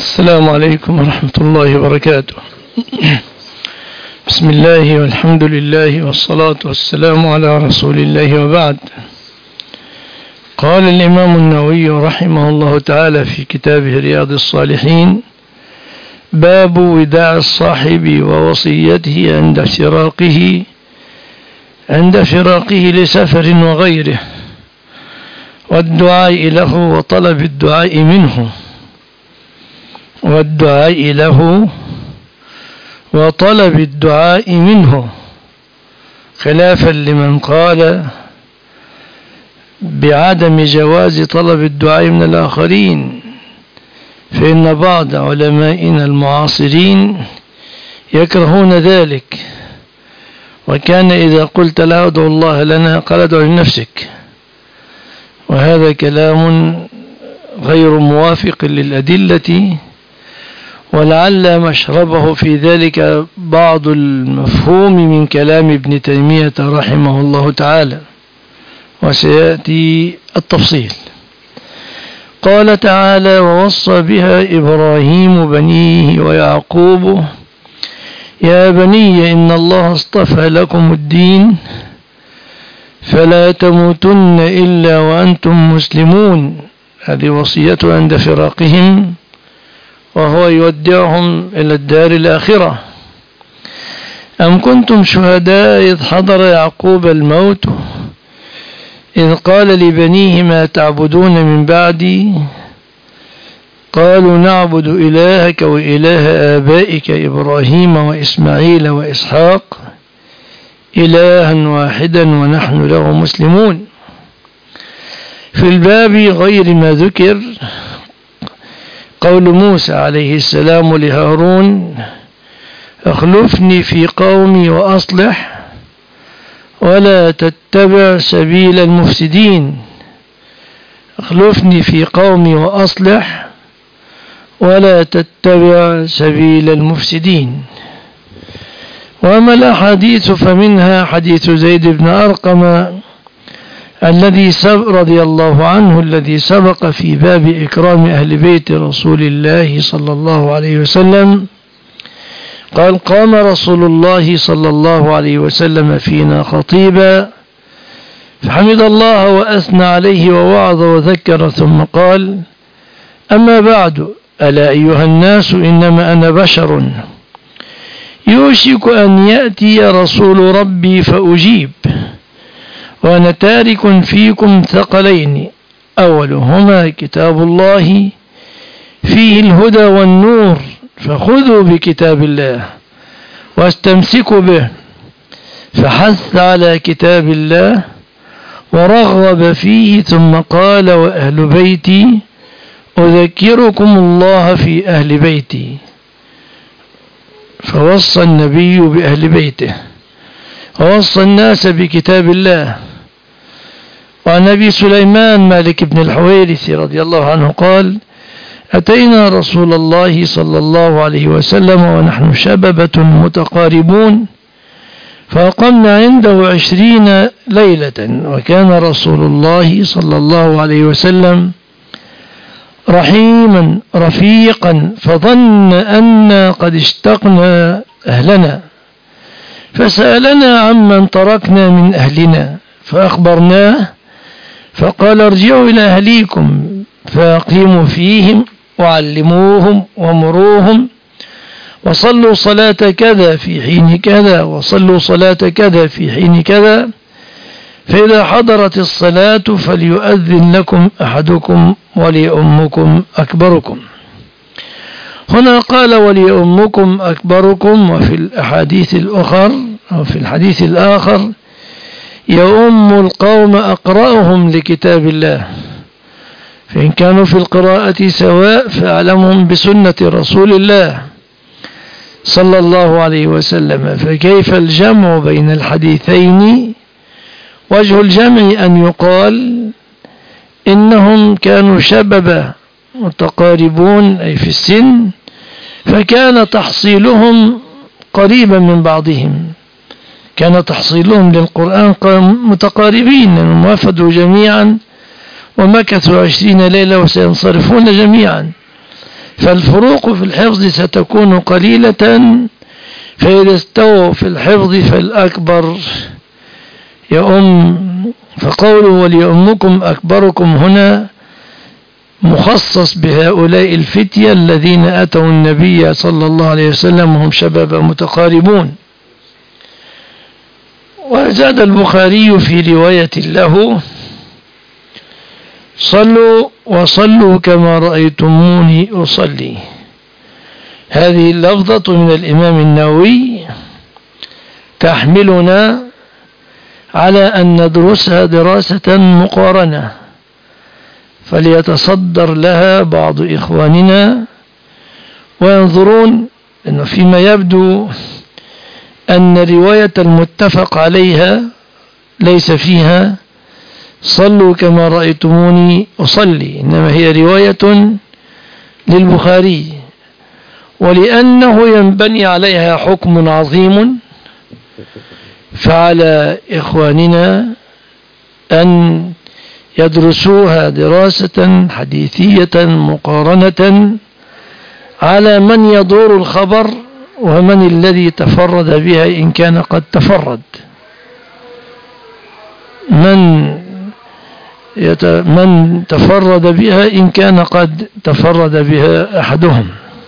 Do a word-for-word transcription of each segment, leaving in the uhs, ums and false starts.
السلام عليكم ورحمة الله وبركاته. بسم الله والحمد لله والصلاة والسلام على رسول الله وبعد. قال الإمام النووي رحمه الله تعالى في كتابه رياض الصالحين: باب وداع الصاحب ووصيته عند فراقه عند فراقه لسفر وغيره، والدعاء له وطلب الدعاء منه والدعاء له وطلب الدعاء منه خلافا لمن قال بعدم جواز طلب الدعاء من الآخرين، فإن بعض علمائنا المعاصرين يكرهون ذلك، وكان إذا قلت لا ادعو الله لنا قال ادعو لنفسك، وهذا كلام غير موافق للأدلة، ولعل مشربه في ذلك بعض المفهوم من كلام ابن تيمية رحمه الله تعالى، وسيأتي التفصيل. قال تعالى: ووصى بها إبراهيم بنيه ويعقوب يا بني إن الله اصطفى لكم الدين فلا تموتن إلا وأنتم مسلمون. هذه وصيته عند فراقهم، وهو يودعهم إلى الدار الآخرة. أم كنتم شهداء إذ حضر يعقوب الموت إذ قال لبنيه ما تعبدون من بعدي قالوا نعبد إلهك وإله آبائك إبراهيم وإسماعيل وإسحاق إلها واحدا ونحن له مسلمون. في الباب غير ما ذكر قول موسى عليه السلام لهارون: اخلفني في قومي وأصلح ولا تتبع سبيل المفسدين. اخلفني في قومي وأصلح ولا تتبع سبيل المفسدين. وأما الأحاديث فمنها حديث زيد بن أرقم الذي رضي الله عنه الذي سبق في باب إكرام أهل بيت رسول الله صلى الله عليه وسلم. قال: قام رسول الله صلى الله عليه وسلم فينا خطيبا فحمد الله وأثنى عليه ووعظ وذكر، ثم قال: أما بعد، ألا أيها الناس إنما أنا بشر يوشك أن يأتي رسول ربي فأجيب، وأنا تارك فيكم ثقلين، أولهما كتاب الله فيه الهدى والنور، فخذوا بكتاب الله واستمسكوا به. فحث على كتاب الله ورغب فيه، ثم قال: وأهل بيتي أذكركم الله في أهل بيتي. فوصى النبي بأهل بيته ووصى الناس بكتاب الله. وعن أبي سليمان مالك بن الحويرث رضي الله عنه قال: أتينا رسول الله صلى الله عليه وسلم ونحن شببة متقاربون، فأقمنا عنده عشرين ليلة، وكان رسول الله صلى الله عليه وسلم رحيما رفيقا، فظن أن قد اشتقنا أهلنا، فسألنا عمن تركنا من أهلنا فأخبرناه، فقال: ارجعوا إلى أهليكم فأقيموا فيهم وعلموهم ومروهم، وصلوا صلاة كذا في حين كذا، وصلوا صلاة كذا في حين كذا، فإذا حضرت الصلاة فليؤذن لكم أحدكم وليؤمكم أكبركم. هنا قال وليؤمكم أكبركم، وفي الأحاديث الأخر أو في الحديث الآخر يؤم القوم أقرأهم لكتاب الله، فإن كانوا في القراءة سواء فأعلمهم بسنة رسول الله صلى الله عليه وسلم. فكيف الجمع بين الحديثين؟ وجه الجمع أن يقال إنهم كانوا شبابا متقاربون أي في السن، فكان تحصيلهم قريبا من بعضهم، كان تحصيلهم للقرآن متقاربين، لأنهم وفدوا جميعا ومكثوا عشرين ليلة وسينصرفون جميعا، فالفروق في الحفظ ستكون قليلة، فإذا استووا في الحفظ فالأكبر يؤم. فقوله وليؤمكم أكبركم هنا مخصص بهؤلاء الفتية الذين أتوا النبي صلى الله عليه وسلم وهم شباب متقاربون. وزاد البخاري في رواية له صلوا وصلوا كما رأيتموني أصلي. هذه اللفظة من الإمام النووي تحملنا على أن ندرسها دراسة مقارنة، فليتصدر لها بعض إخواننا وينظرون، أنه فيما يبدو أن رواية المتفق عليها ليس فيها صلوا كما رأيتموني أصلي، إنما هي رواية للبخاري، ولأنه ينبني عليها حكم عظيم فعلى إخواننا أن يدرسوها دراسة حديثية مقارنة على من يدور الخبر ومن الذي تفرد بها إن كان قد تفرد، من يت... من تفرد بها إن كان قد تفرد بها أحدهم.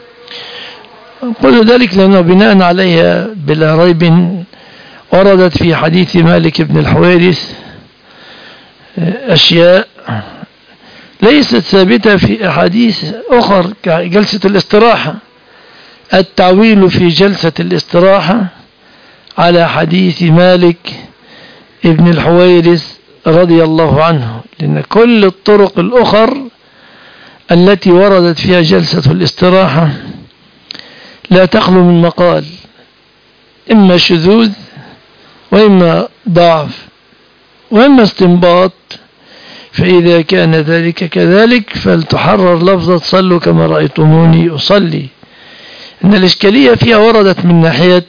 قل ذلك لأنه بناء عليها بلا ريب وردت في حديث مالك بن الحويرث أشياء ليست ثابتة في أحاديث أخر كجلسة الاستراحة، التعويل في جلسة الاستراحة على حديث مالك ابن الحويرث رضي الله عنه، لأن كل الطرق الأخر التي وردت فيها جلسة الاستراحة لا تخلو من مقال، إما شذوذ وإما ضعف وإما استنباط. فإذا كان ذلك كذلك فلتحرر لفظة صلوا كما رأيتموني أصلي. إن الإشكالية فيها وردت من ناحية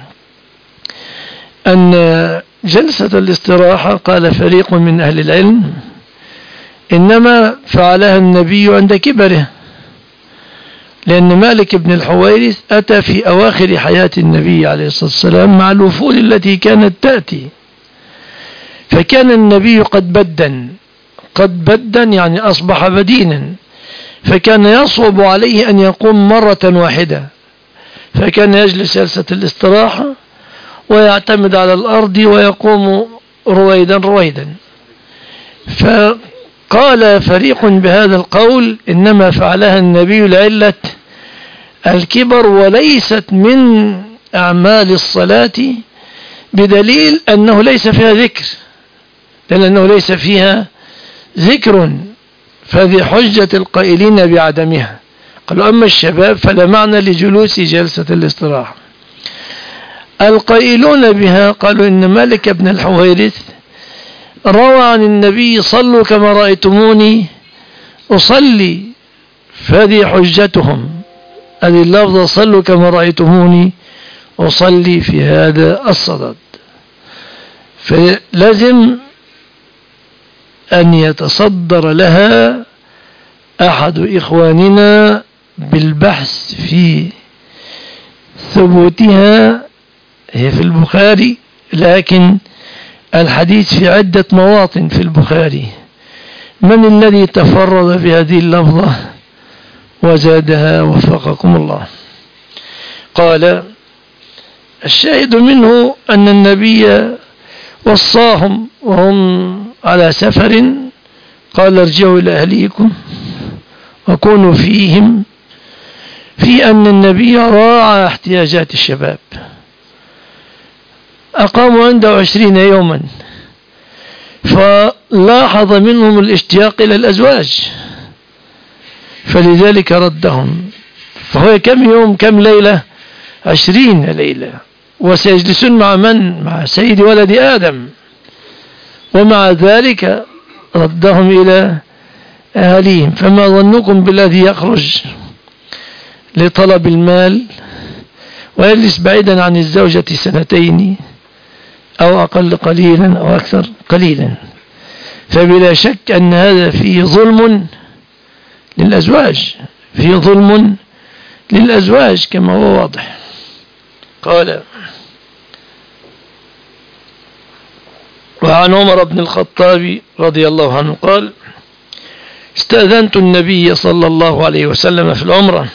أن جلسة الاستراحة قال فريق من أهل العلم إنما فعلها النبي عند كبره، لأن مالك بن الحويرث أتى في أواخر حياة النبي عليه الصلاة والسلام مع الوفود التي كانت تأتي، فكان النبي قد بدن قد بدن يعني أصبح بدينا، فكان يصعب عليه أن يقوم مرة واحدة، فكان يجلس جلسة الاستراحة ويعتمد على الأرض ويقوم رويدا رويدا. فقال فريق بهذا القول إنما فعلها النبي لعلة الكبر وليست من أعمال الصلاة، بدليل أنه ليس فيها ذكر، لأنه ليس فيها ذكر، فهذه حجة القائلين بعدمها. قالوا أما الشباب فلا معنى لجلوس جلسة الاستراحة. القائلون بها قالوا إن مالك بن الحويرث روى عن النبي صلوا كما رأيتموني أصلي، فهذه حجتهم، هذه اللفظة صلوا كما رأيتموني أصلي في هذا الصدد. فلازم أن يتصدر لها أحد إخواننا بالبحث في ثبوتها. هي في البخاري، لكن الحديث في عدة مواطن في البخاري. من الذي تفرد بهذه اللفظة وزادها وفقكم الله؟ قال الشاهد منه أن النبي وصاهم وهم على سفر، قال ارجعوا إلى أهليكم وكونوا فيهم، في أن النبي راعى احتياجات الشباب. أقاموا عنده عشرين يوما، فلاحظ منهم الاشتياق إلى الأزواج، فلذلك ردهم. فهو كم يوم كم ليلة؟ عشرين ليلة، وسيجلسون مع من؟ مع سيد ولد آدم، ومع ذلك ردهم إلى أهاليهم. فما ظنكم بالذي يخرج لطلب المال ويجلس بعيدا عن الزوجة سنتين أو أقل قليلا أو أكثر قليلا؟ فبلا شك أن هذا فيه ظلم للأزواج، فيه ظلم للأزواج كما هو واضح. قال: وعن عمر بن الخطاب رضي الله عنه قال: استأذنت النبي صلى الله عليه وسلم في العمرة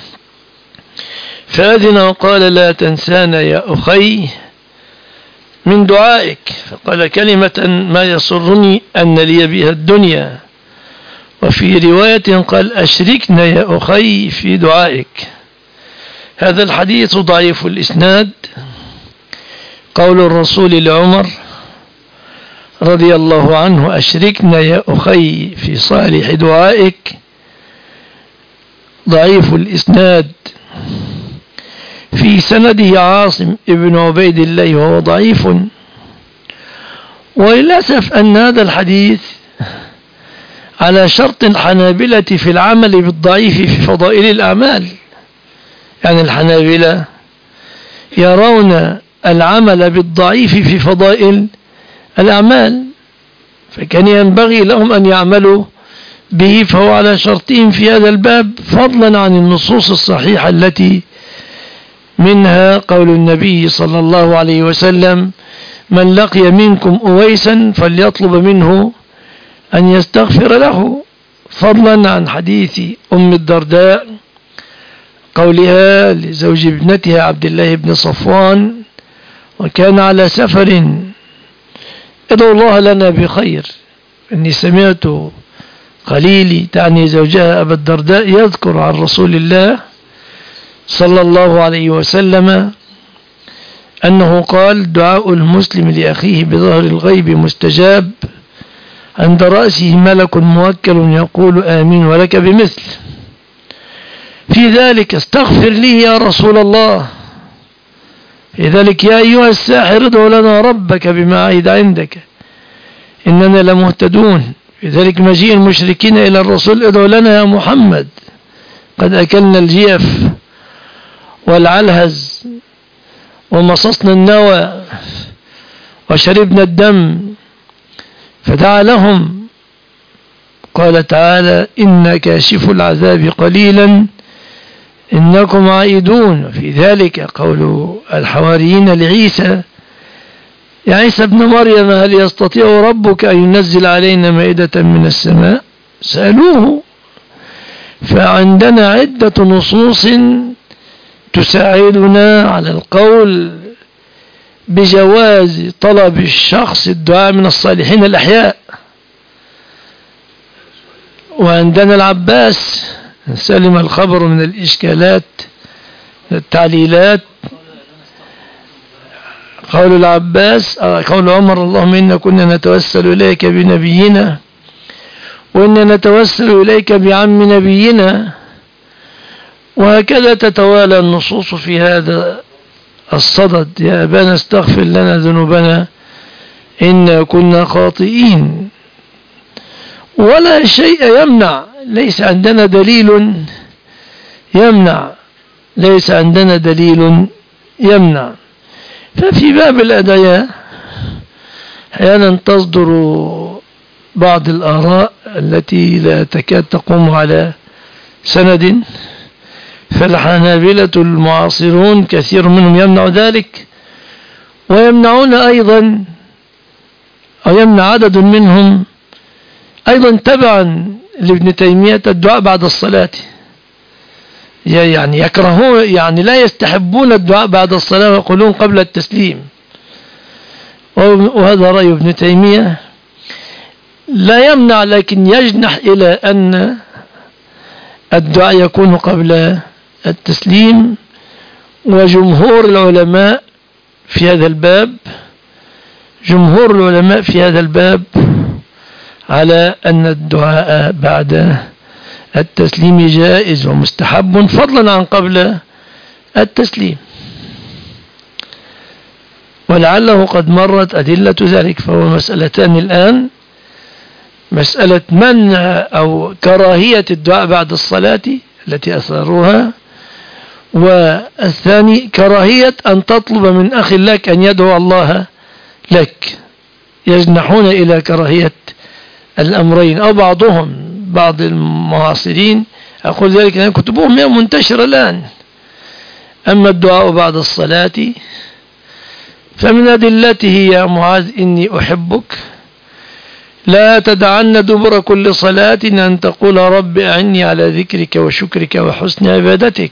فأذن وقال: لا تنسانا يا أخي من دعائك. فقال كلمة ما يسرني أن لي بها الدنيا. وفي رواية قال: أشركنا يا أخي في دعائك. هذا الحديث ضعيف الإسناد. قول الرسول لعمر رضي الله عنه: أشركنا يا أخي في صالح دعائك، ضعيف الإسناد. في سنده عاصم ابن عبيد الله وهو ضعيف. وللأسف أن هذا الحديث على شرط الحنابلة في العمل بالضعيف في فضائل الأعمال. يعني الحنابلة يرون العمل بالضعيف في فضائل الأعمال، فكان ينبغي لهم أن يعملوا به، فهو على شرطهم في هذا الباب، فضلا عن النصوص الصحيحة التي منها قول النبي صلى الله عليه وسلم: من لقي منكم أويسا فليطلب منه أن يستغفر له، فضلا عن حديث أم الدرداء قولها لزوج ابنتها عبد الله بن صفوان: وكان على سفر ادعو الله لنا بخير. إني سمعت خليلي، تعني زوجها أبا الدرداء، يذكر عن رسول الله صلى الله عليه وسلم أنه قال: دعاء المسلم لأخيه بظهر الغيب مستجاب، عند رأسه ملك موكل يقول آمين ولك بمثل. في ذلك: استغفر لي يا رسول الله. في ذلك: يا أيها الساحر ادعو لنا ربك بما عهد عندك إننا لمهتدون. في ذلك: مجيء المشركين إلى الرسول: ادعو لنا يا محمد، قد أكلنا الجيف والعلهز ومصصنا النوى وشربنا الدم. فدعا لهم. قال تعالى: إن كاشف العذاب قليلا إنكم عائدون. في ذلك قول الحواريين لعيسى: يا عيسى ابن مريم هل يستطيع ربك أن ينزل علينا مائدة من السماء؟ سألوه. فعندنا عدة نصوص تساعدنا على القول بجواز طلب الشخص الدعاء من الصالحين الأحياء. وعندنا العباس سلم الخبر من الإشكالات التعليلات. قول العباس قول عمر: اللهم إنا كنا نتوسل إليك بنبينا وإنا نتوسل إليك بعم نبينا. وهكذا تتوالى النصوص في هذا الصدد: يا أبانا استغفر لنا ذنوبنا إنا كنا خاطئين. ولا شيء يمنع، ليس عندنا دليل يمنع، ليس عندنا دليل يمنع. ففي باب الأدعية أحيانا تصدر بعض الآراء التي لا تكاد تقوم على سند، فالحنابلة المعاصرون كثير منهم يمنع ذلك، ويمنعون أيضا أو يمنع عدد منهم أيضا تبعا لابن تيمية الدعاء بعد الصلاة. يعني يكرهون، يعني لا يستحبون الدعاء بعد الصلاة ويقولون قبل التسليم. وهذا رأي ابن تيمية لا يمنع، لكن يجنح إلى أن الدعاء يكون قبل التسليم. وجمهور العلماء في هذا الباب جمهور العلماء في هذا الباب على أن الدعاء بعد التسليم جائز ومستحب، فضلا عن قبل التسليم. ولعله قد مرت أدلة ذلك. فهو مسألتان الآن: مسألة منع أو كراهية الدعاء بعد الصلاة التي أثاروها، والثاني كراهية أن تطلب من أخ لك أن يدعو الله لك. يجنحون إلى كراهية الأمرين، أو بعضهم بعض المعاصرين أقول ذلك لأن كتبهم منتشرة الآن. أما الدعاء بعد الصلاة فمن أدلته يا معاذ إني أحبك لا تدعن دبر كل صلاة أن تقول رب أعني على ذكرك وشكرك وحسن عبادتك.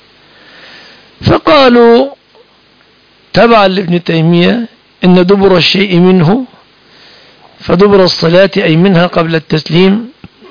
فقالوا تبعا لابن تيمية إن دبر الشيء منه، فدبر الصلاة أي منها قبل التسليم.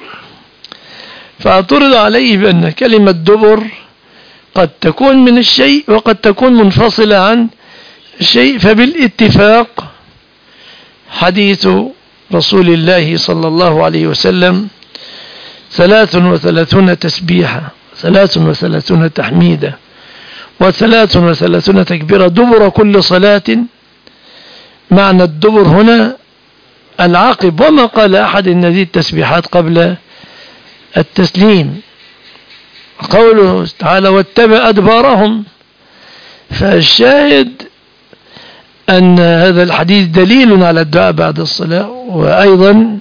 فاعترض عليه بأن كلمة دبر قد تكون من الشيء وقد تكون منفصلة عن الشيء. فبالاتفاق حديث رسول الله صلى الله عليه وسلم ثلاث وثلاثون تسبيحة، ثلاث وثلاثون تحميدة، وثلاث وثلاثون تكبيرة دبر كل صلاة. معنى الدبر هنا العقب، وما قال أحد إن هذه التسبيحات قبل التسليم. قوله تعالى واتبع أدبارهم، فالشاهد أن هذا الحديث دليل على الدعاء بعد الصلاة. وأيضا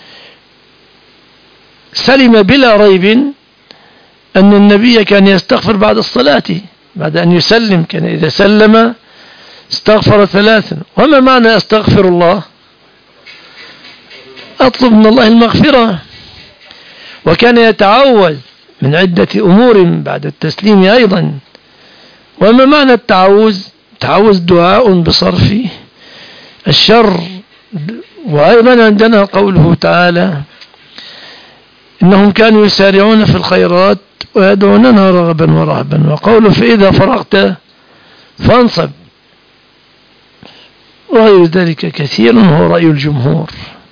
سلم بلا ريب أن النبي كان يستغفر بعد الصلاة، بعد أن يسلم كان إذا سلم استغفر ثلاثا. وما معنى أستغفر الله؟ أطلب من الله المغفرة. وكان يتعوذ من عدة أمور بعد التسليم أيضا. وما معنى التعوذ؟ التعوذ دعاء بصرف الشر. وأيضا عندنا قوله تعالى إنهم كانوا يسارعون في الخيرات ويدعوننا رغبا ورهبا. وقوله فإذا فرغت فانصب. وغير ذلك كثير هو رأي الجمهور.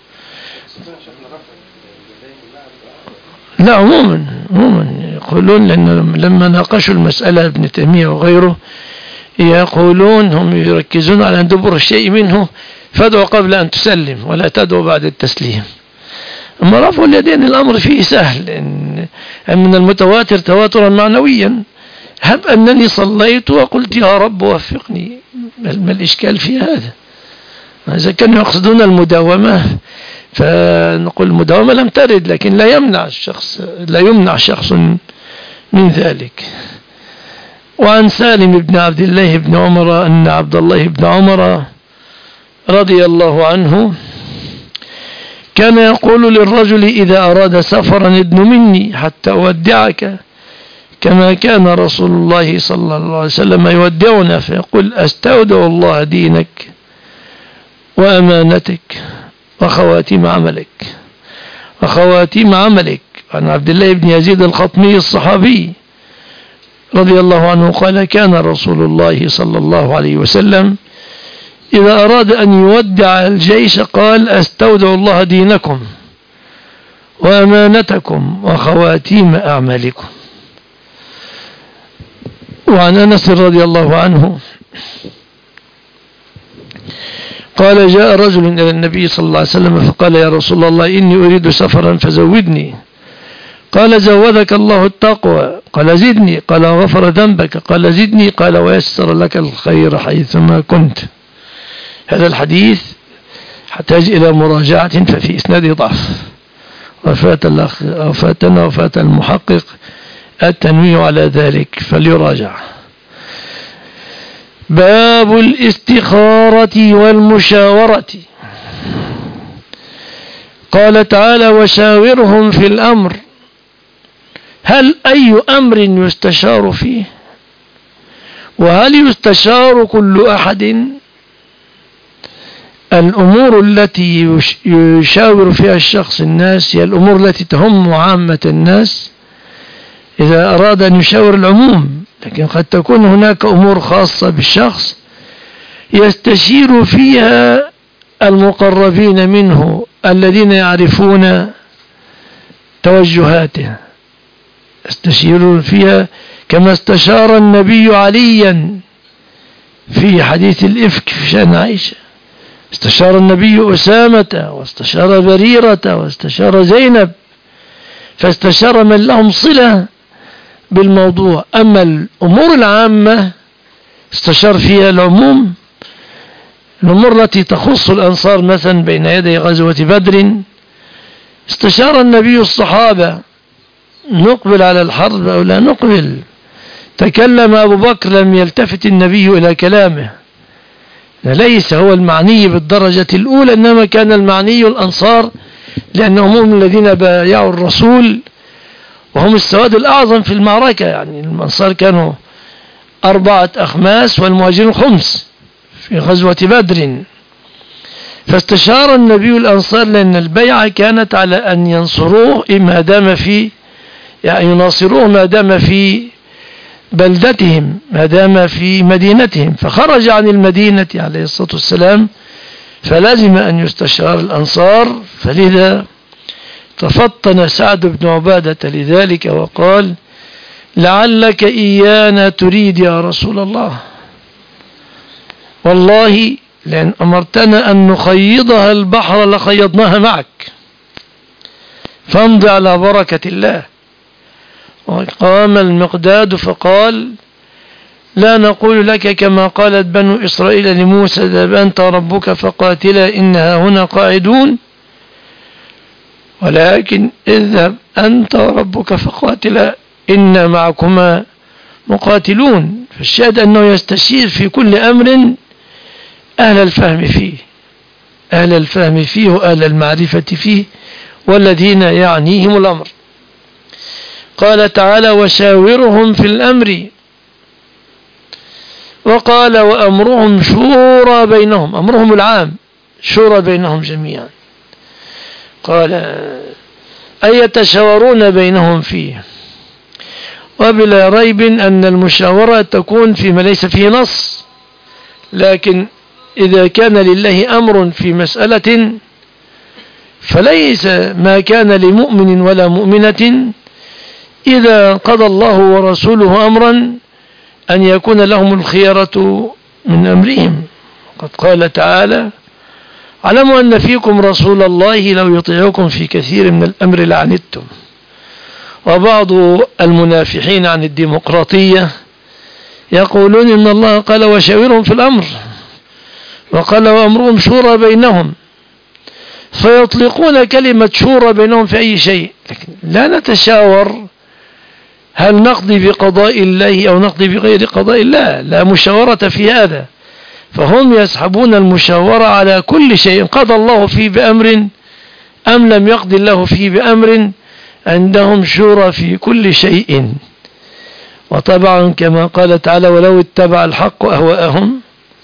لا عموما عموما يقولون، لأن لما ناقشوا المسألة ابن تيمية وغيره يقولون هم يركزون على أن دبر الشيء منه فادعو قبل أن تسلم ولا تدعو بعد التسليم. أما رفع اليدين الأمر فيه سهل، إن من المتواتر تواترا معنويا. هب أنني صليت وقلت يا رب وفقني، ما الإشكال في هذا؟ إذا كانوا يقصدون المداومة فنقول المداومة لم ترد، لكن لا يمنع الشخص لا يمنع شخص من ذلك. وعن سالم بن عبد الله بن عمر أن عبد الله بن عمر رضي الله عنه كان يقول للرجل إذا أراد سفرا ادن مني حتى أودعك، كما كان رسول الله صلى الله عليه وسلم يودعنا، فيقول أستودع الله دينك وأمانتك وخواتيم عملك وخواتيم عملك. عن عبد الله بن يزيد الخطمي الصحابي رضي الله عنه قال كان رسول الله صلى الله عليه وسلم إذا أراد أن يودع الجيش قال أستودع الله دينكم وأمانتكم وخواتيم أعمالكم. وعن أنس رضي الله عنه قال جاء رجل إلى النبي صلى الله عليه وسلم فقال يا رسول الله إني أريد سفرا فزودني. قال زودك الله التقوى. قال زدني. قال غفر ذنبك. قال زدني. قال ويسر لك الخير حيثما كنت. هذا الحديث يحتاج إلى مراجعة ففي إسناد ضعف، وفات وفاتنا وفات المحقق التنويه على ذلك فليراجع. باب الاستخارة والمشاورة. قال تعالى وشاورهم في الأمر. هل أي أمر يستشار فيه؟ وهل يستشار كل أحد؟ الأمور التي يشاور فيها الشخص الناس هي الأمور التي تهم عامة الناس إذا أراد أن يشاور العموم، لكن قد تكون هناك أمور خاصة بالشخص يستشير فيها المقربين منه الذين يعرفون توجهاته، يستشيرون فيها كما استشار النبي عليا في حديث الإفك في شأن عائشة. استشار النبي أسامة واستشار بريرة واستشار زينب، فاستشار من لهم صلة بالموضوع. أما الأمور العامة استشار فيها العموم. الأمور التي تخص الأنصار مثلا بين يدي غزوة بدر استشار النبي الصحابة نقبل على الحرب أو لا نقبل. تكلم أبو بكر لم يلتفت النبي إلى كلامه، ليس هو المعني بالدرجة الأولى، إنما كان المعني الأنصار، لأنهم هم الذين بايعوا الرسول وهم السواد الأعظم في المعركة. يعني الأنصار كانوا أربعة أخماس والمهاجرون خمس في غزوة بدر. فاستشار النبي الأنصار لأن البيعة كانت على أن ينصروه ما دام في يعني يناصروه ما دام في بلدتهم، ما دام في مدينتهم. فخرج عن المدينة عليه الصلاة والسلام، فلازم أن يستشار الأنصار. فلذا تفطن سعد بن عبادة لذلك وقال: لعلك إيانا تريد يا رسول الله، والله لأن أمرتنا أن نخيضها البحر لخيضناها معك، فامضي على بركة الله. وقام المقداد فقال: لا نقول لك كما قالت بنو إسرائيل لموسى: اذهب أنت وربك فقاتلا إنها هنا قاعدون، ولكن اذهب أنت وربك فقاتلا إنا معكما مقاتلون. فالشاهد أنه يستشير في كل أمر أهل الفهم فيه، أهل الفهم فيه وأهل المعرفة فيه والذين يعنيهم الأمر. قال تعالى: وشاورهم في الأمر. وقال: وأمرهم شورى بينهم، أمرهم العام شورى بينهم جميعا. قال: أي يتشاورون بينهم فيه. وبلا ريب أن المشاورة تكون فيما ليس فيه نص، لكن إذا كان لله أمر في مسألة فليس ما كان لمؤمن ولا مؤمنة إذا قضى الله ورسوله أمرا أن يكون لهم الخيرة من أمرهم. قد قال تعالى: علموا أن فيكم رسول الله لو يطيعكم في كثير من الأمر لعنتم. وبعض المنافحين عن الديمقراطية يقولون إن الله قال: وشاورهم في الأمر، وقال: وأمرهم شورى بينهم، فيطلقون كلمة شورى بينهم في أي شيء. لكن لا نتشاور هل نقضي بقضاء الله أو نقضي بغير قضاء الله، لا مشاورة في هذا. فهم يسحبون المشاورة على كل شيء، قضى الله فيه بأمر أم لم يقضي الله فيه بأمر، عندهم شورى في كل شيء. وطبعا كما قال تعالى: ولو اتبع الحق أهواءهم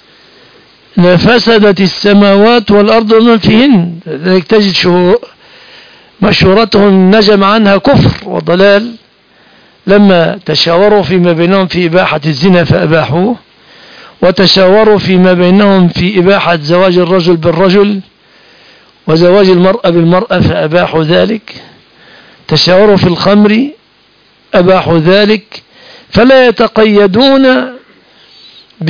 لفسدت السماوات والأرض ومن فيهن. لذلك تجد مشورتهم نجم عنها كفر وضلال، لما تشاوروا فيما بينهم في إباحة الزنا فأباحوه، وتشاوروا فيما بينهم في إباحة زواج الرجل بالرجل وزواج المرأة بالمرأة فأباحوا ذلك، تشاوروا في الخمر أباحوا ذلك. فلا يتقيدون ب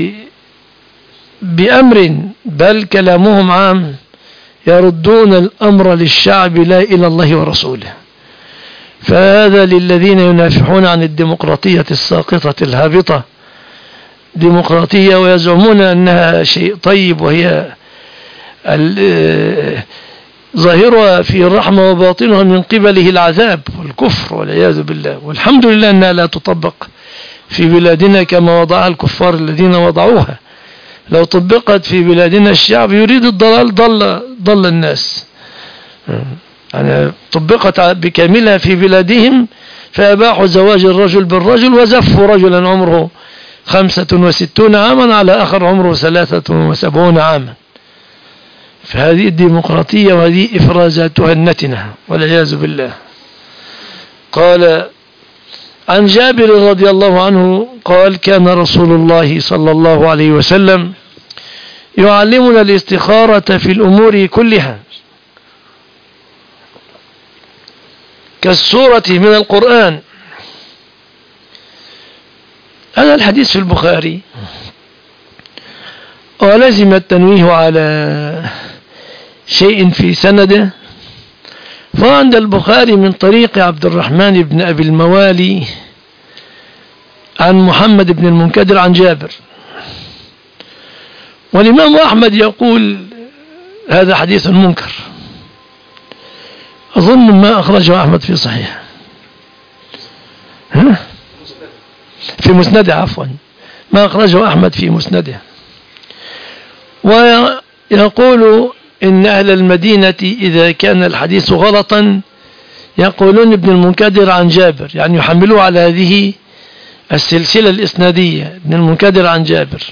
بأمر، بل كلامهم عام، يردون الأمر للشعب لا إلى الله ورسوله. فهذا للذين ينافحون عن الديمقراطية الساقطة الهابطة، ديمقراطية ويزعمون أنها شيء طيب، وهي ظاهرها في الرحمة وباطنها من قبله العذاب والكفر والعياذ بالله. والحمد لله أنها لا تطبق في بلادنا كما وضعها الكفار الذين وضعوها. لو طبقت في بلادنا الشعب يريد الضلال ضل, ضل الناس. يعني طبقت بكاملها في بلادهم فأباحوا زواج الرجل بالرجل وزفوا رجلا عمره خمسة وستون عاما على آخر عمره ثلاثة وسبعون عاما. فهذه الديمقراطية وهذه إفرازاتها النتنة والعياذ بالله. قال عن جابر رضي الله عنه قال: كان رسول الله صلى الله عليه وسلم يعلمنا الاستخارة في الأمور كلها كالسورة من القرآن. هذا الحديث في البخاري، ولزم التنويه على شيء في سنده. فعند البخاري من طريق عبد الرحمن بن أبي الموالي عن محمد بن المنكدر عن جابر. والإمام أحمد يقول هذا حديث منكر، أظن ما أخرجه أحمد في صحيح. ها؟ في مسنده عفوا، ما أخرجه أحمد في مسنده. ويقول إن أهل المدينة إذا كان الحديث غلطا يقولون ابن المنكدر عن جابر، يعني يحملوه على هذه السلسلة الإسنادية، ابن المنكدر عن جابر.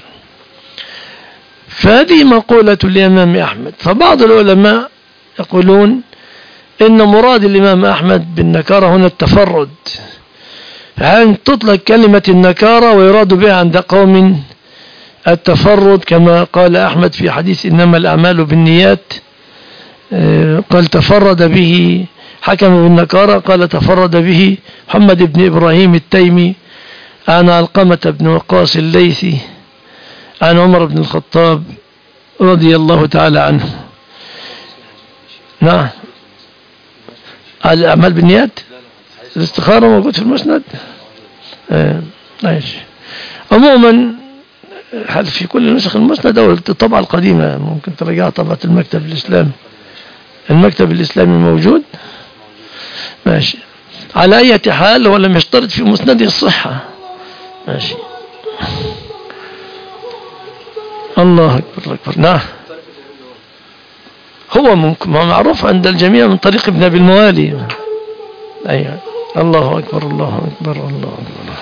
فهذه مقولة الإمام أحمد. فبعض العلماء يقولون إن مراد الإمام أحمد بالنكارة هنا التفرد، أن تطلق كلمة النكارة ويراد بها عند قوم التفرد، كما قال أحمد في حديث إنما الأعمال بالنيات، قال تفرد به حكم بالنكارة، قال تفرد به محمد بن إبراهيم التيمي عن علقمة بن وقاص الليثي عن عمر بن الخطاب رضي الله تعالى عنه. نعم، الأعمال بالنيات الاستخارة موجود في المسند. آه. ماشي. عموما هل في كل نسخ المسند أو الطبعة القديمة ممكن ترجع طبعة المكتب الإسلامي؟ المكتب الإسلامي موجود. ماشي. على أي حال هو لم يشترط في مسنده الصحة. ماشي. الله أكبر أكبر. نعم، هو ممكن معروف عند الجميع من طريق ابن أبي الموالي. أيوة. الله أكبر الله أكبر الله أكبر.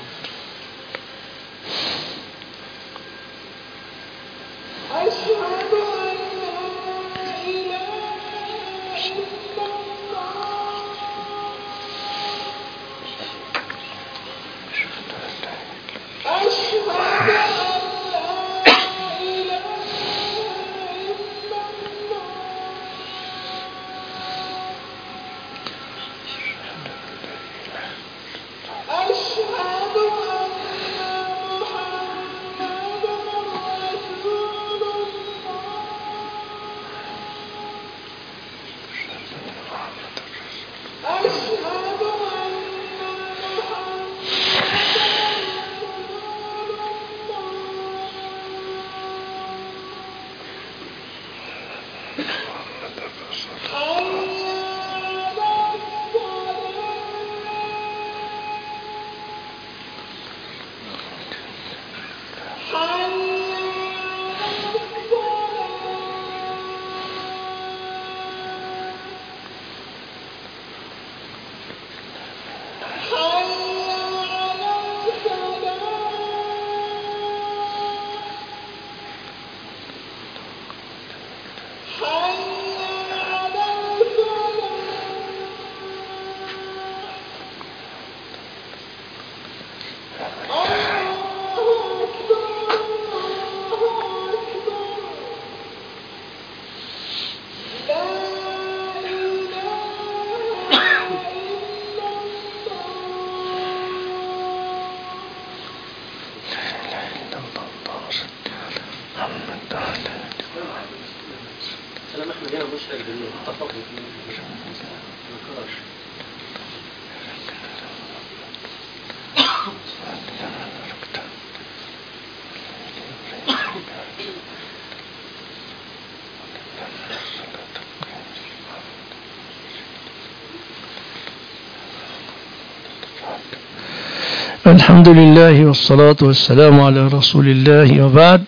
الحمد لله والصلاة والسلام على رسول الله، وبعد.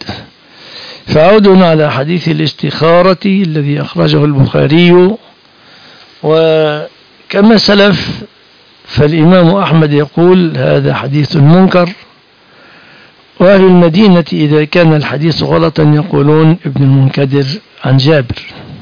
فعود على حديث الاستخارة الذي أخرجه البخاري. وكما سلف فالإمام أحمد يقول هذا حديث منكر، وأهل المدينة إذا كان الحديث غلطا يقولون ابن المنكدر عن جابر،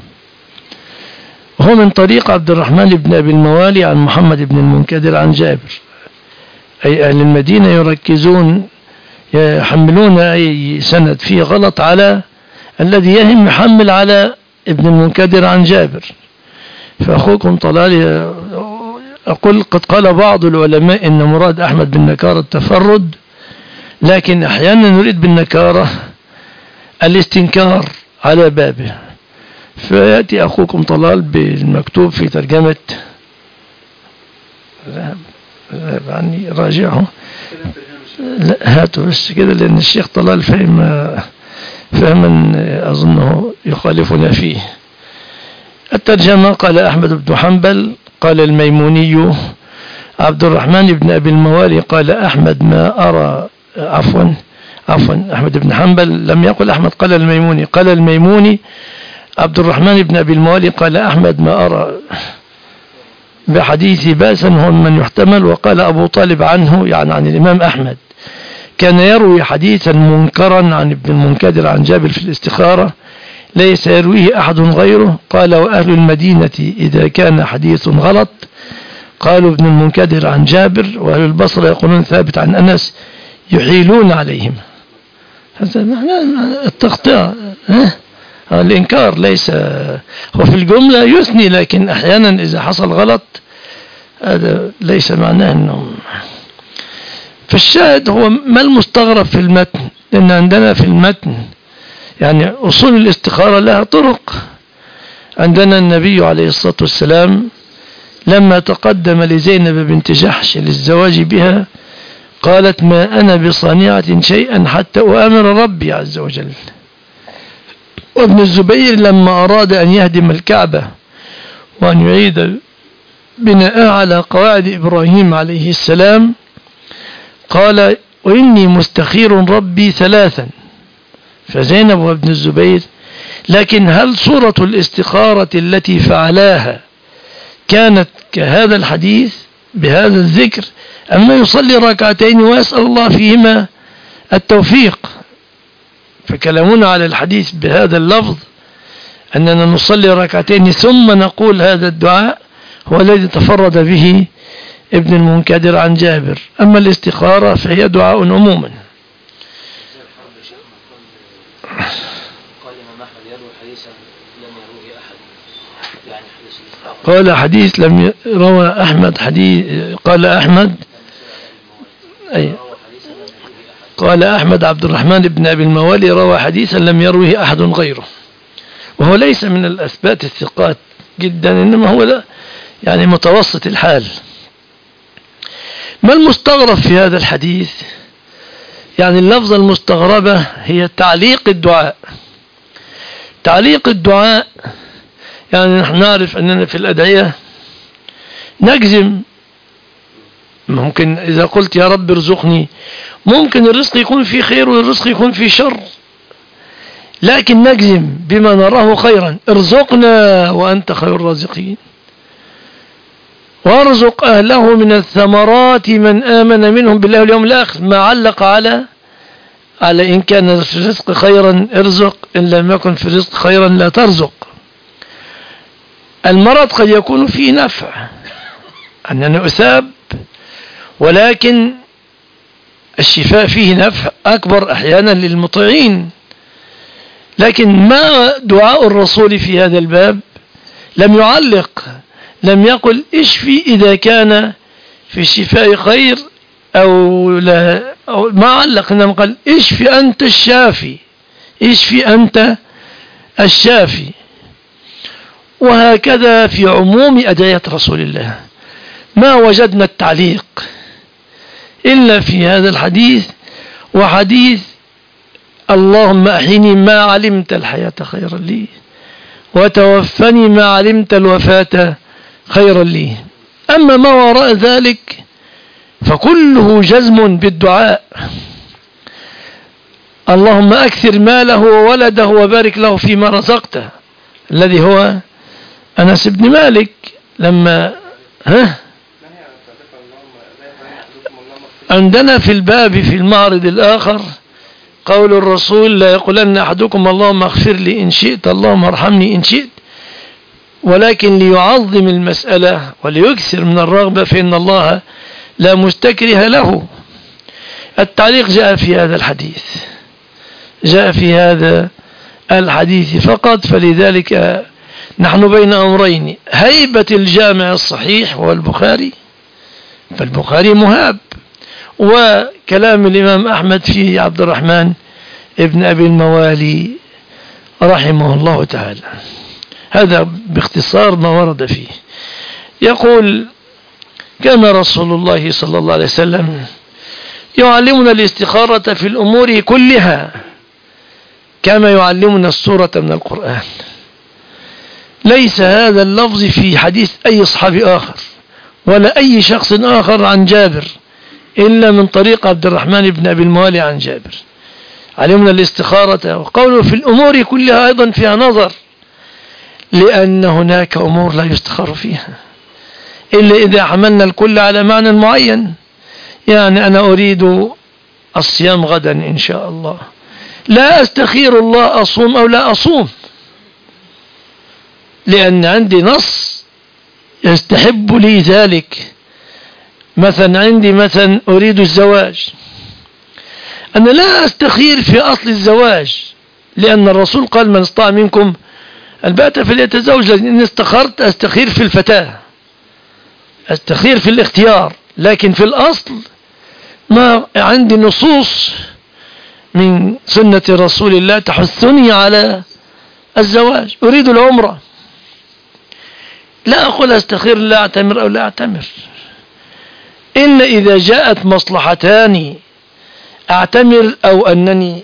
وهو من طريق عبد الرحمن بن أبي الموالي عن محمد بن المنكدر عن جابر. أي أهل المدينة يركزون يحملون أي سند فيه غلط على الذي يهم يحمل على ابن المنكدر عن جابر. فأخوكم طلال أقول قد قال بعض العلماء إن مراد أحمد بالنكارة التفرد، لكن أحيانا نريد بالنكارة الاستنكار على بابه. فيأتي أخوكم طلال بالمكتوب في ترجمة ذهب عني راجعه، لا هاتوا بس كده لأن الشيخ طلال فهم فهما أظنه يخالفنا فيه. الترجمة قال أحمد بن حنبل قال الميموني عبد الرحمن بن أبي الموالي قال أحمد ما أرى عفوا عفوا أحمد بن حنبل لم يقل أحمد، قال الميموني قال الميموني عبد الرحمن بن أبي الموالي قال أحمد ما أرى بحديث باسا هو من يحتمل. وقال أبو طالب عنه يعني عن الإمام أحمد كان يروي حديثا منكرا عن ابن المنكدر عن جابر في الاستخارة ليس يرويه أحد غيره. قال وأهل المدينة إذا كان حديث غلط قالوا ابن المنكدر عن جابر، وأهل البصرة يقولون ثابت عن أنس يحيلون عليهم. هذا التخطئة الإنكار ليس هو في الجملة يثني، لكن أحيانا إذا حصل غلط هذا ليس معناه أنه. فالشاهد هو ما المستغرب في المتن، لأن عندنا في المتن يعني أصول الاستخارة لها طرق. عندنا النبي عليه الصلاة والسلام لما تقدم لزينب بنت جحش للزواج بها قالت ما أنا بصانعة شيئا حتى أؤمر ربي عز وجل. وابن الزبير لما أراد أن يهدم الكعبة وأن يعيد بناءها على قواعد إبراهيم عليه السلام قال وإني مستخير ربي ثلاثا، فزينب وابن الزبير. لكن هل صورة الاستخارة التي فعلاها كانت كهذا الحديث بهذا الذكر، أما يصلي ركعتين ويسأل الله فيهما التوفيق؟ فكلامنا على الحديث بهذا اللفظ أننا نصلي ركعتين ثم نقول هذا الدعاء هو الذي تفرد به ابن المنكدر عن جابر. أما الاستخارة فهي دعاء عموما. قال حديث لم روى أحمد حديث قال أحمد أي قال أحمد عبد الرحمن بن أبي الموالي روى حديثا لم يروه أحد غيره، وهو ليس من الأثبات الثقات جدا، إنما هو لا يعني متوسط الحال. ما المستغرب في هذا الحديث؟ يعني اللفظة المستغربة هي تعليق الدعاء. تعليق الدعاء يعني نحن نعرف أننا في الأدعية نجزم، ممكن إذا قلت يا رب ارزقني ممكن الرزق يكون فيه خير والرزق يكون فيه شر، لكن نجزم بما نراه خيرا، ارزقنا وأنت خير الرازقين، وارزق أهله من الثمرات من آمن منهم بالله واليوم الآخر. ما علق على على إن كان في الرزق خيرا ارزق، إن لم يكن في الرزق خيرا لا ترزق. المرض قد يكون فيه نفع أننا أثاب، ولكن الشفاء فيه نفع أكبر أحيانا للمطيعين. لكن ما دعاء الرسول في هذا الباب؟ لم يعلق، لم يقل اشفي إذا كان في الشفاء خير أو لا، أو ما علق، إنما قال اشفي أنت الشافي، اشفي أنت الشافي. وهكذا في عموم أدعية رسول الله ما وجدنا التعليق إلا في هذا الحديث وحديث اللهم أحيني ما علمت الحياة خيرا لي وتوفني ما علمت الوفاة خيرا لي. أما ما وراء ذلك فكله جزم بالدعاء. اللهم أكثر ماله وولده وبارك له فيما رزقته، الذي هو أنس بن مالك لما ها عندنا في الباب في المعرض الآخر قول الرسول لا يقولن أحدكم اللهم اغفر لي إن شئت اللهم ارحمني إن شئت، ولكن ليعظم المسألة وليكثر من الرغبة فإن الله لا مستكره له. التعليق جاء في هذا الحديث، جاء في هذا الحديث فقط. فلذلك نحن بين أمرين، هيبة الجامع الصحيح هو البخاري، فالبخاري مهاب، وكلام الإمام أحمد في عبد الرحمن ابن أبي الموالي رحمه الله تعالى. هذا باختصار ما ورد فيه. يقول كان رسول الله صلى الله عليه وسلم يعلمنا الاستخارة في الأمور كلها كما يعلمنا السورة من القرآن. ليس هذا اللفظ في حديث أي صحابي آخر، ولا أي شخص آخر عن جابر إلا من طريق عبد الرحمن بن أبي الموالي عن جابر. علمنا الاستخارة، وقوله في الأمور كلها أيضا فيها نظر، لأن هناك أمور لا يستخار فيها إلا إذا حملنا الكل على معنى معين. يعني أنا أريد الصيام غدا إن شاء الله، لا أستخير الله أصوم أو لا أصوم، لأن عندي نص يستحب لي ذلك. مثلا عندي مثلا أريد الزواج، أنا لا أستخير في أصل الزواج، لأن الرسول قال من استطاع منكم الباءة فليتزوج. لكن إن استخرت أستخير في الفتاة، أستخير في الاختيار، لكن في الأصل ما عندي نصوص من سنة رسول الله تحثني على الزواج. أريد العمرة، لا أقول أستخير لا أعتمر أو لا أعتمر، إلا إذا جاءت مصلحتان، أعتمر أو أنني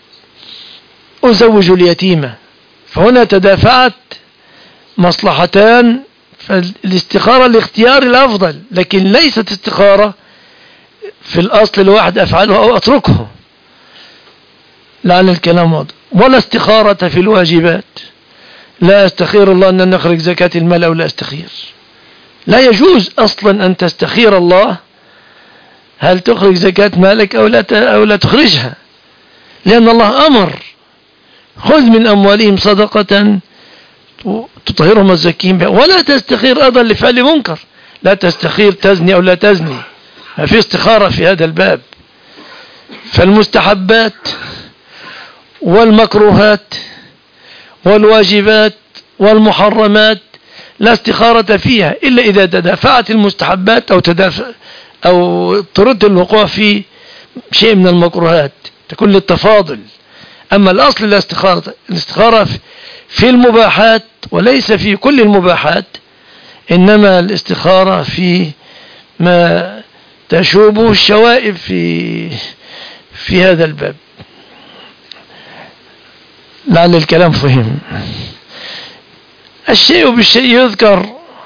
أزوج اليتيمة، فهنا تدافعت مصلحتان، فالاستخارة الاختيار الأفضل، لكن ليست استخارة في الأصل الواحد أفعله أو أتركه، لعل الكلام واضح. ولا استخارة في الواجبات، لا أستخير الله أن نخرج زكاة المال أو لا أستخير، لا يجوز أصلا أن تستخير الله هل تخرج زكاة مالك أو لا أو لا تخرجها، لأن الله أمر خذ من أموالهم صدقة تطهرهم الزكين بها. ولا تستخير أيضا لفعل منكر، لا تستخير تزني أو لا تزني، ما في استخارة في هذا الباب. فالمستحبات والمكروهات والواجبات والمحرمات لا استخارة فيها إلا إذا تدافعت المستحبات أو تدافع أو ترد الوقوع في شيء من المكروهات، تكون للتفاضل. أما الأصل الاستخارة الاستخارة في المباحات وليس في كل المباحات، إنما الاستخارة في ما تشوبه الشوائب في في هذا الباب. لعل الكلام فهم. الشيء بالشيء يذكر،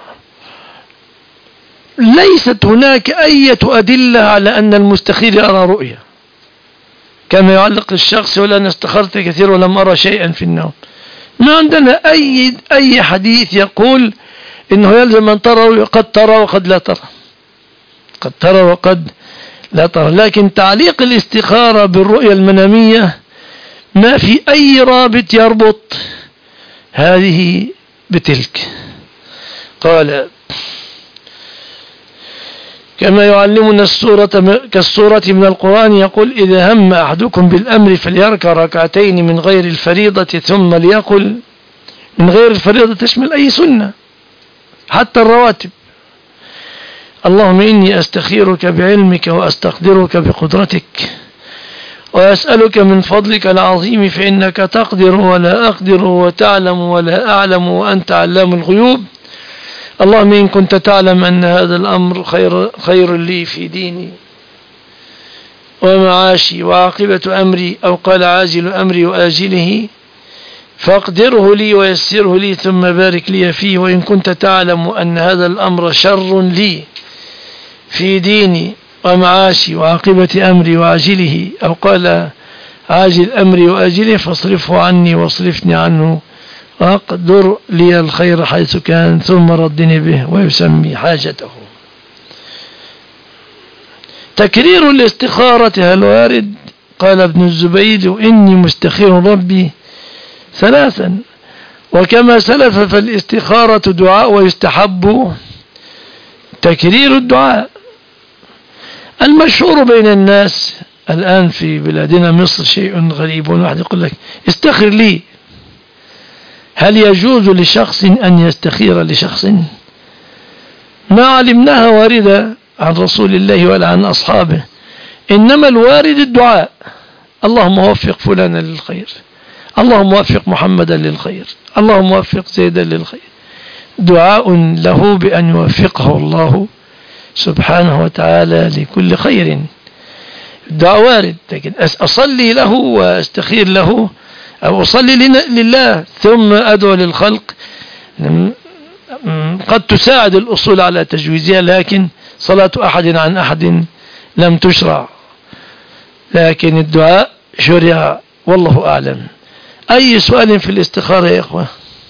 ليست هناك أي أدلة على أن المستخير يرى رؤيا، كما يعلق الشخص ولا أنا استخرت كثير ولم أرى شيئا في النوم. ما عندنا أي أي حديث يقول إنه يلزم أن ترى، قد ترى وقد لا ترى، قد ترى وقد لا ترى. لكن تعليق الاستخارة بالرؤيا المنامية ما في أي رابط يربط هذه بتلك. قال كما يعلمنا السورة كالسورة من القرآن، يقول إذا هم أحدكم بالأمر فليركع ركعتين من غير الفريضة ثم ليقل. من غير الفريضة تشمل أي سنة حتى الرواتب. اللهم إني أستخيرك بعلمك وأستقدرك بقدرتك وأسألك من فضلك العظيم فإنك تقدر ولا أقدر وتعلم ولا أعلم وأنت علام الغيوب. اللهم إن كنت تعلم أن هذا الأمر خير, خير لي في ديني ومعاشي وعاقبة أمري، أو قال عاجل أمري وآجله، فاقدره لي ويسره لي ثم بارك لي فيه. وإن كنت تعلم أن هذا الأمر شر لي في ديني ومعاشي وعاقبة أمري وعاجله، أو قال عاجل أمري وآجله، فاصرفه عني واصرفني عنه وأقدر لي الخير حيث كان ثم ردني به، ويسمي حاجته. تكرير الاستخارة هل وارد؟ قال ابن الزبير إني مستخير ربي ثلاثا. وكما سلف فالاستخارة دعاء ويستحب تكرير الدعاء. المشهور بين الناس الآن في بلادنا مصر شيء غريب، واحد يقول لك استخر لي. هل يجوز لشخص أن يستخير لشخص؟ ما علمناها واردة عن رسول الله ولا عن أصحابه، إنما الوارد الدعاء. اللهم وفق فلانا للخير، اللهم وفق محمدا للخير، اللهم وفق زيدا للخير. دعاء له بأن يوفقه الله سبحانه وتعالى لكل خير. الدعاء وارد، لكن أصلي له وأستخير له أو أصلي لله ثم أدعو للخلق، قد تساعد الأصول على تجويزها، لكن صلاة أحد عن أحد لم تشرع، لكن الدعاء شرع والله أعلم. أي سؤال في الاستخارة يا إخوة؟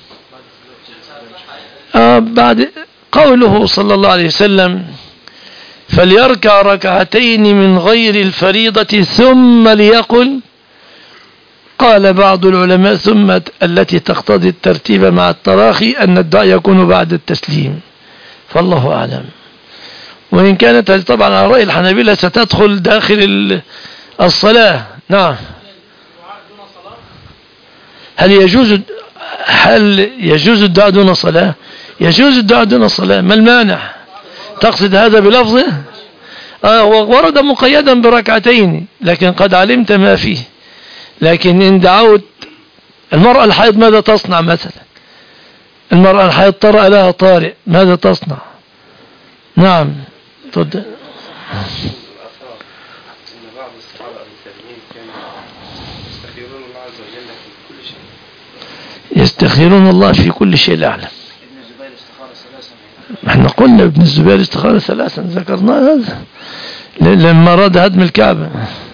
آه بعد قوله صلى الله عليه وسلم فليركع ركعتين من غير الفريضة ثم ليقل، قال بعض العلماء ثم التي تقتضي الترتيب مع التراخي أن الدعاء يكون بعد التسليم، فالله أعلم. وإن كانت طبعا على رأي الحنابلة ستدخل داخل الصلاة. نعم. هل يجوز هل يجوز الدعاء دون صلاة؟ يجوز الدعاء دون صلاة، ما المانع؟ تقصد هذا بلفظه؟ آه ورد مقيدا بركعتين، لكن قد علمت ما فيه. لكن إن دعوت المرأة الحائض ماذا تصنع مثلا؟ المرأة الحائض طرأ لها طارئ، ماذا تصنع؟ نعم. تفضل. يستخيرون الله في كل شيء لا أعلم. احنا قلنا ابن الزبير استخار ثلاثا، ذكرنا هذا لما أراد هدم الكعبة.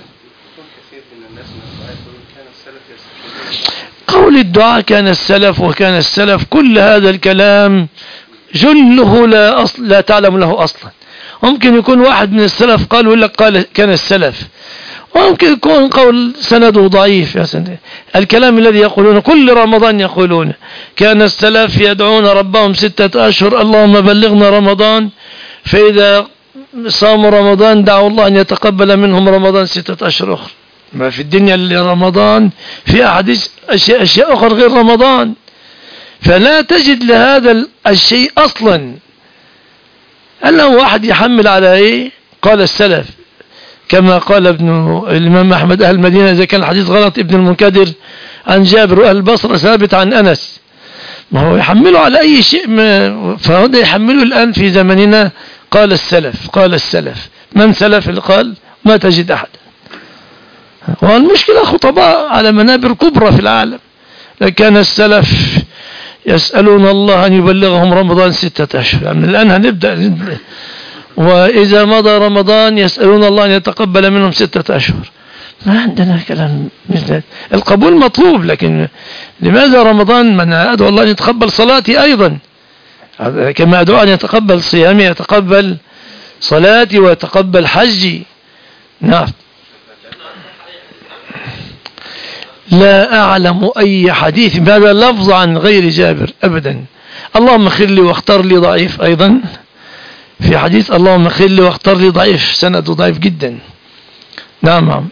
قول الدعاء كان السلف وكان السلف، كل هذا الكلام جله لا أصل لا تعلم له أصلا. ممكن يكون واحد من السلف قال ويقول لك قال كان السلف، وممكن يكون قول سنده ضعيف. يا سنده الكلام الذي يقولون كل رمضان يقولون كان السلف يدعون ربهم ستة أشهر اللهم بلغنا رمضان، فإذا صاموا رمضان دعوا الله أن يتقبل منهم رمضان ستة أشهر أخرى. ما في الدنيا اللي رمضان، في أحاديث أشياء, أشياء أخرى غير رمضان، فلا تجد لهذا الشيء أصلا. ألا واحد يحمل على إيه؟ قال السلف كما قال ابن الإمام أحمد أهل المدينة إذا كان الحديث غلط ابن المنكدر عن جابر، وأهل البصرة ثابت عن أنس. ما هو يحمله على أي شيء، فهذا يحمله الآن في زمننا قال السلف قال السلف. من سلف اللي قال؟ ما تجد أحد. والمشكلة خطباء على منابر كبرى في العالم. لكان السلف يسألون الله أن يبلغهم رمضان ستة أشهر، يعني الآن هنبدأ. وإذا مضى رمضان يسألون الله أن يتقبل منهم ستة أشهر. ما عندنا كلام مثل القبول مطلوب، لكن لماذا رمضان؟ من أدعو الله أن يتقبل صلاتي أيضا، كما أدعو أن يتقبل صيامي يتقبل صلاتي ويتقبل حجي. نعم. لا أعلم أي حديث بهذا اللفظ عن غير جابر أبدا. اللهم خير لي واختار لي ضعيف أيضا في حديث اللهم خير لي واختار لي ضعيف، سنده ضعيف جدا. نعم.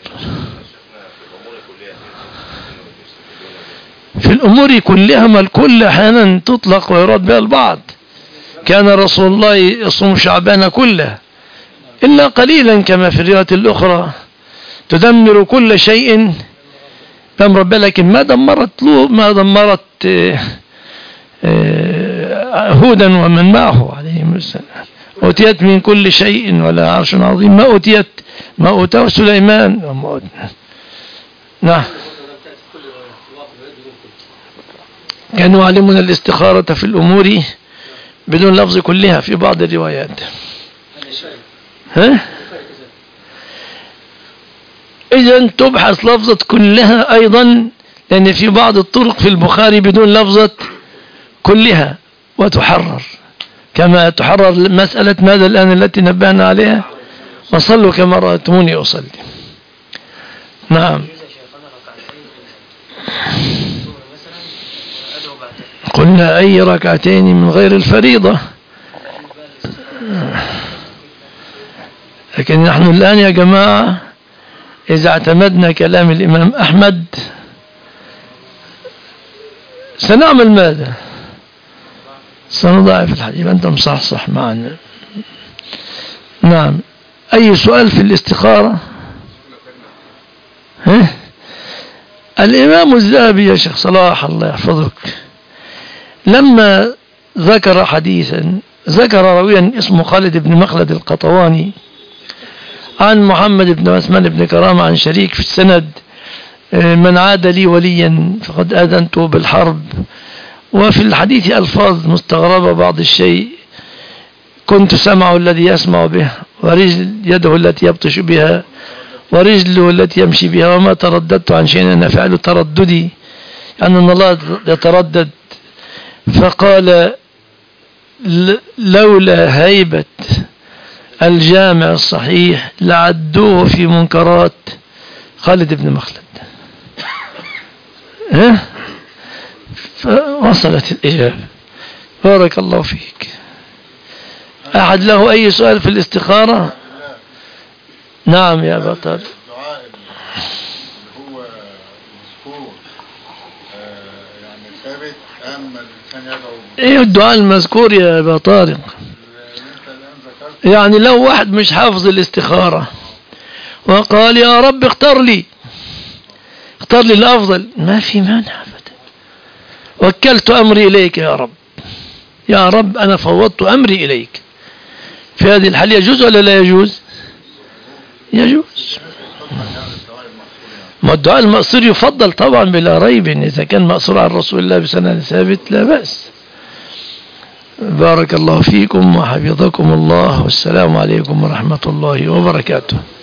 في الأمور كلها، ما الكل أحيانا تطلق ويراد بها البعض. كان رسول الله يصوم شعبان كله إلا قليلا كما في الرواية الأخرى تدمر كل شيء تم ربها، لكن ما دمرت له ما دمرت هودا ومن معه عليهم السلام. أوتيت من كل شيء ولا عرش عظيم ما أوتيت ما أوتاه سليمان. نعم. كانوا يعلمون الاستخارة في الأمور بدون لفظ كلها في بعض الروايات. ها؟ إذن تبحث لفظة كلها أيضا، لأن في بعض الطرق في البخاري بدون لفظة كلها وتحرر، كما تحرر مسألة ماذا الآن التي نبهنا عليها وصلوا كما رأيتموني أصلي. نعم. قلنا أي ركعتين من غير الفريضة، لكن نحن الآن يا جماعة إذا اعتمدنا كلام الإمام أحمد سنعمل ماذا؟ سنضاعف الحديث. أنتم صح صح معنا. نعم. أي سؤال في الاستخارة؟ ها؟ الإمام الذهبي يا شيخ صلاح الله يحفظك لما ذكر حديثا، ذكر راويا اسمه خالد بن مخلد القطواني عن محمد بن عثمان بن كرامة عن شريك في السند من عاد لي وليا فقد آذنته بالحرب، وفي الحديث ألفاظ مستغربة بعض الشيء: كنت سمعه الذي يسمع به، ورجل يده التي يبطش بها، ورجله التي يمشي بها، وما ترددت عن شيء أنا فعل ترددي، يعني أن الله يتردد. فقال: لولا هيبة الجامع الصحيح لعدوه في منكرات خالد بن مخلد. ها؟ فوصلت الإجابة. بارك الله فيك. أحد له أي سؤال في الاستخارة؟ نعم يا أبا طارق. الدعاء اللي هو مذكور يعني ثابت، أما الإنسان يدعو إيه الدعاء المذكور يا أبا طارق؟ يعني لو واحد مش حافظ الاستخارة وقال: يا رب اختار لي اختار لي الأفضل، ما في مانع أبدا. وكلت أمري إليك يا رب، يا رب أنا فوضت أمري إليك. في هذه الحال يجوز ولا لا يجوز؟ يجوز. ما الدعاء المأثور يفضل طبعا بلا ريب، إذا كان مأثور عن رسول الله بسند ثابت لا بأس. بارك الله فيكم وحفظكم الله، والسلام عليكم ورحمة الله وبركاته.